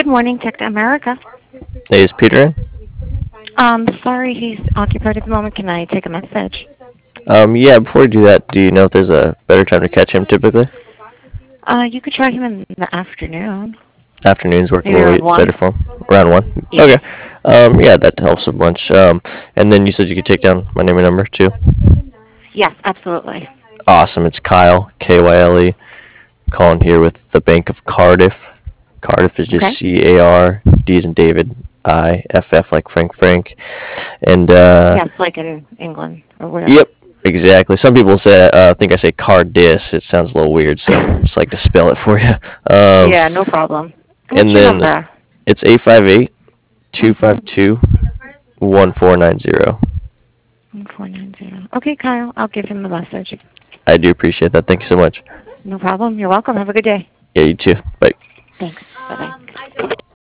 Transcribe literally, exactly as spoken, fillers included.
morning, Tech to America. Hey, is Peter in? Um, sorry, he's occupied at the moment. Can I take a message? Um, yeah, before we do that, do you know if there's a better time to catch him typically? Uh, you could try him in the afternoon, Afternoons work a maybe little around bit one. better for him. Around one? Yes. Okay. Um, yeah, that helps a bunch. Um, and then you said you could take down my name and number too? Yes, absolutely. Awesome. It's Kyle, K Y L E, calling here with the Bank of Cardiff. Cardiff is just Okay. C A R, D as in David, I, F F like Frank Frank. And, uh, Yes, like in England or whatever. yep, exactly. Some people say, uh, think I say Cardis. It sounds a little weird, so I just like to spell it for you. Um, Yeah, no problem. And what's and your then number? it's eight five eight, two five Mm-hmm. two, one four nine zero. four nine zero. Okay, Kyle, I'll give him the message. I do appreciate that. Thank you so much. No problem. You're welcome. Have a good day. Yeah, you too. Bye. Thanks. Bye-bye.